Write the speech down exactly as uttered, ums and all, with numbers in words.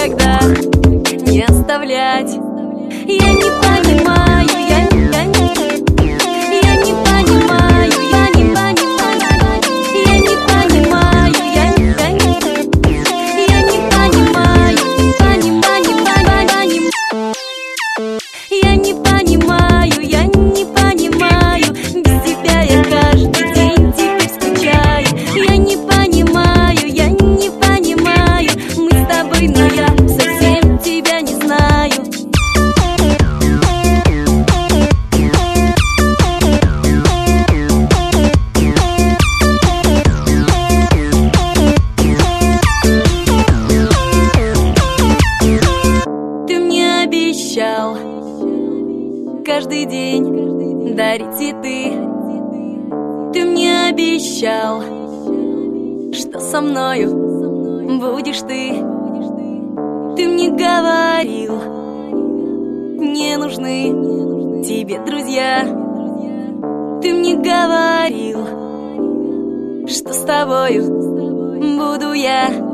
никогда не оставлять. Я не понимаю, я не, я не, я не понимаю, я не понимаю, я не понимаю, я не, я не, я не понимаю, понимаю, понимаю, я не понимаю, я не понимаю, без тебя я каждый день теперь скучаю. Я не понимаю, я не понимаю, мы с тобой, но я совсем тебя не знаю. Ты мне обещал каждый день дарить цветы. Ты мне обещал, что со мною будешь ты. Ты мне говорил, не нужны тебе друзья. Ты мне говорил, что с тобою буду я.